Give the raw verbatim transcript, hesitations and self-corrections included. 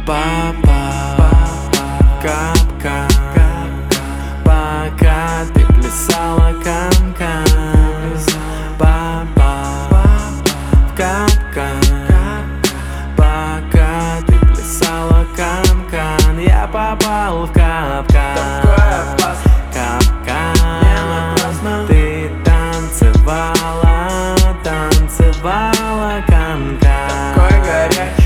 попал в капкан, пока ты плясала канкан. Попал в капкан, пока ты плясала канкан. Я попал в капкан, капкан. Ты танцевала, танцевала канкан. Такой горячий.